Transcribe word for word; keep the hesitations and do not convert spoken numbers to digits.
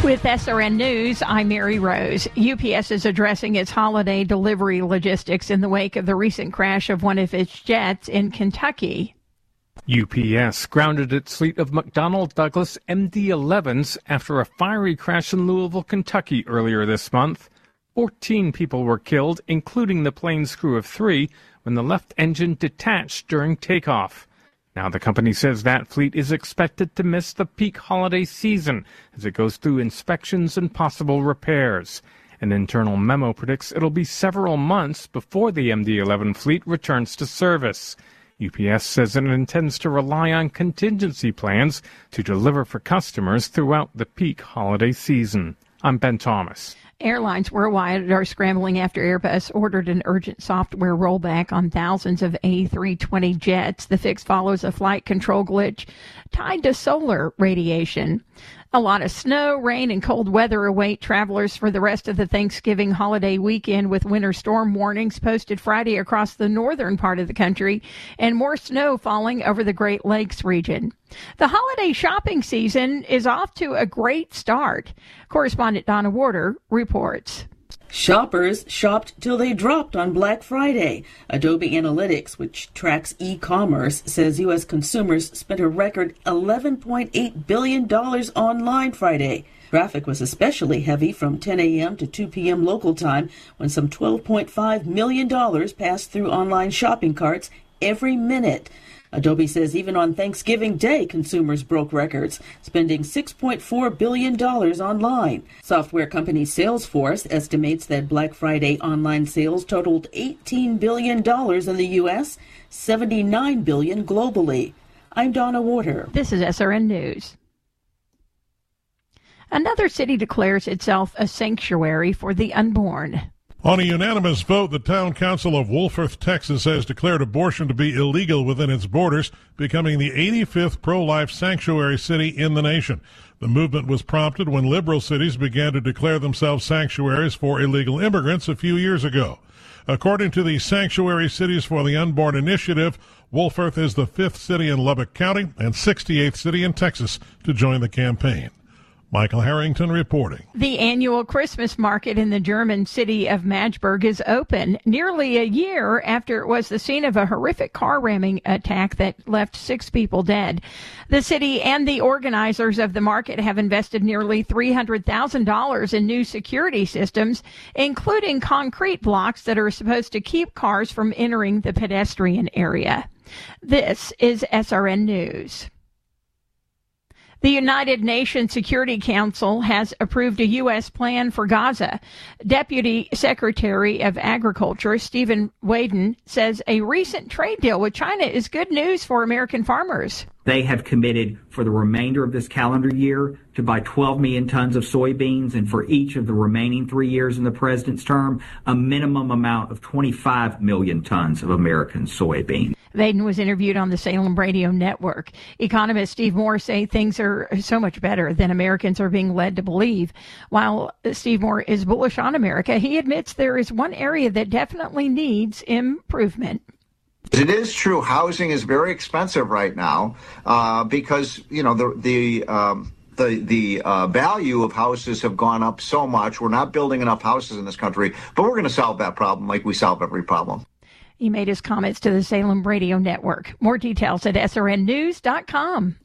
With S R N News, I'm Mary Rose. U P S is addressing its holiday delivery logistics in the wake of the recent crash of one of its jets in Kentucky. U P S grounded its fleet of McDonnell Douglas M D elevens after a fiery crash in Louisville, Kentucky earlier this month. Fourteen people were killed, including the plane's crew of three, when the left engine detached during takeoff. Now the company says that fleet is expected to miss the peak holiday season as it goes through inspections and possible repairs. An internal memo predicts it'll be several months before the M D eleven fleet returns to service. U P S says it intends to rely on contingency plans to deliver for customers throughout the peak holiday season. I'm Ben Thomas. Airlines worldwide are scrambling after Airbus ordered an urgent software rollback on thousands of A three twenty jets. The fix follows a flight control glitch tied to solar radiation. A lot of snow, rain, and cold weather await travelers for the rest of the Thanksgiving holiday weekend, with winter storm warnings posted Friday across the northern part of the country and more snow falling over the Great Lakes region. The holiday shopping season is off to a great start. Correspondent Donna Warder reports. Shoppers shopped till they dropped on Black Friday. Adobe Analytics, which tracks e-commerce, says U S consumers spent a record eleven point eight billion dollars online Friday. Traffic was especially heavy from ten a.m. to two p.m. local time, when some twelve point five million dollars passed through online shopping carts every minute. Adobe says even on Thanksgiving Day, consumers broke records, spending six point four billion dollars online. Software company Salesforce estimates that Black Friday online sales totaled eighteen billion dollars in the U S, seventy-nine billion dollars globally. I'm Donna Warder. This is S R N News. Another city declares itself a sanctuary for the unborn. On a unanimous vote, the town council of Wolfforth, Texas, has declared abortion to be illegal within its borders, becoming the eighty-fifth pro-life sanctuary city in the nation. The movement was prompted when liberal cities began to declare themselves sanctuaries for illegal immigrants a few years ago. According to the Sanctuary Cities for the Unborn Initiative, Wolfforth is the fifth city in Lubbock County and sixty-eighth city in Texas to join the campaign. Michael Harrington reporting. The annual Christmas market in the German city of Magdeburg is open nearly a year after it was the scene of a horrific car ramming attack that left six people dead. The city and the organizers of the market have invested nearly three hundred thousand dollars in new security systems, including concrete blocks that are supposed to keep cars from entering the pedestrian area. This is S R N News. The United Nations Security Council has approved a U S plan for Gaza. Deputy Secretary of Agriculture Stephen Wadden says a recent trade deal with China is good news for American farmers. They have committed for the remainder of this calendar year to buy twelve million tons of soybeans, and for each of the remaining three years in the president's term, a minimum amount of twenty-five million tons of American soybeans. Vaden was interviewed on the Salem Radio Network. Economist Steve Moore say things are so much better than Americans are being led to believe. While Steve Moore is bullish on America, he admits there is one area that definitely needs improvement. It is true. Housing is very expensive right now uh, because, you know, the the um, the the uh, value of houses have gone up so much. We're not building enough houses in this country, but we're going to solve that problem like we solve every problem. He made his comments to the Salem Radio Network. More details at S R N news dot com.